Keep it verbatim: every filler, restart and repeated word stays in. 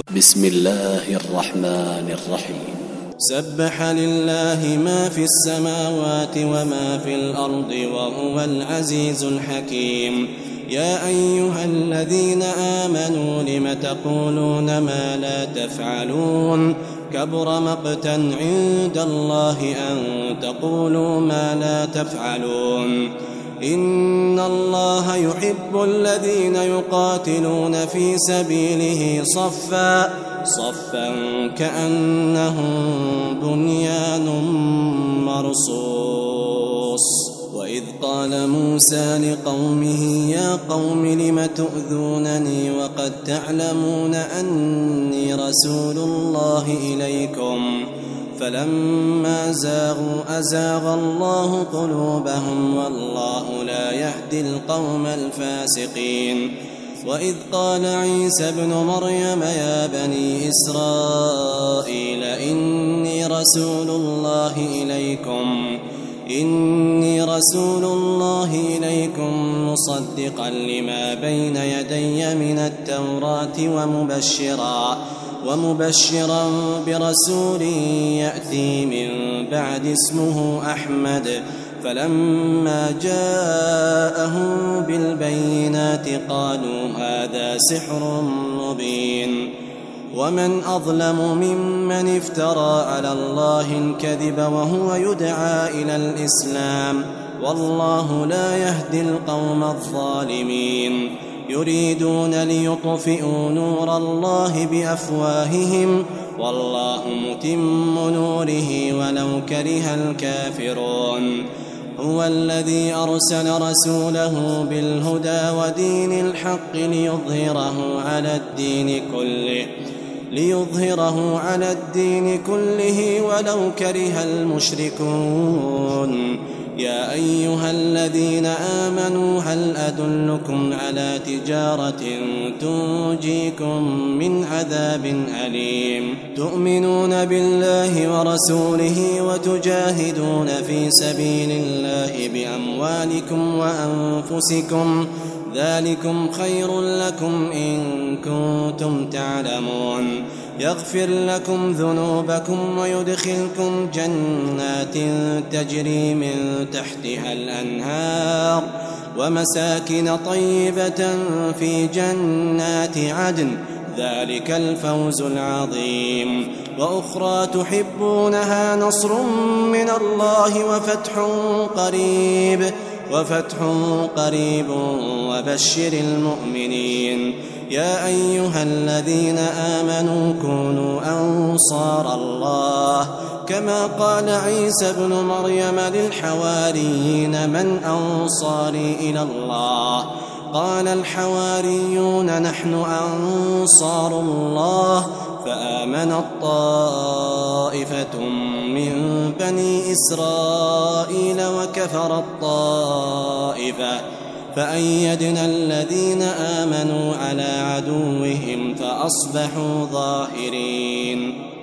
بسم الله الرحمن الرحيم. سبح لله ما في السماوات وما في الأرض وهو العزيز الحكيم. يا أيها الذين آمنوا لم تقولون ما لا تفعلون كبر مقتا عند الله أن تقولوا ما لا تفعلون. إن الله يحب الذين يقاتلون في سبيله صفا صفا كأنهم بنيان مرصوص. وإذ قال موسى لقومه يا قوم لم تؤذونني وقد تعلمون أني رسول الله إليكم فلما زاغوا أزاغ الله قلوبهم والله لا يهدي القوم الفاسقين. وإذ قال عيسى ابن مريم يا بني إسرائيل إني رسول الله إليكم إني رسول الله إليكم مصدقا لما بين يدي من التوراة ومبشرا ومبشرا برسول يأتي من بعد اسمه أحمد. فلما جاءهم بالبينات قالوا هذا سحر مبين. ومن أظلم ممن افترى على الله الكذب وهو يدعى إلى الإسلام والله لا يهدي القوم الظالمين. يريدون ليطفئوا نور الله بأفواههم والله متم نوره ولو كره الكافرون. هو الذي أرسل رسوله بالهدى ودين الحق ليظهره على الدين كله ليظهره على الدين كله ولو كره المشركون. يا أيها الذين آمنوا هل أدلكم على تجارة تنجيكم من عذاب أليم تؤمنون بالله ورسوله وتجاهدون في سبيل الله بأموالكم وأنفسكم ذلكم خير لكم إن كنتم تعلمون. يغفر لكم ذنوبكم ويدخلكم جنات تجري من تحتها الأنهار ومساكن طيبة في جنات عدن ذلك الفوز العظيم. وأخرى تحبونها نصر من الله وفتح قريب وفتح قريب وبشر المؤمنين. يا أيها الذين آمنوا كونوا أنصار الله كما قال عيسى ابن مريم للحواريين من أنصاري إلى الله قال الحواريون نحن أنصار الله فآمنت طائفة من بني إسرائيل وكفرت طائفة فأيدنا الذين آمنوا على عدوهم فأصبحوا ظاهرين.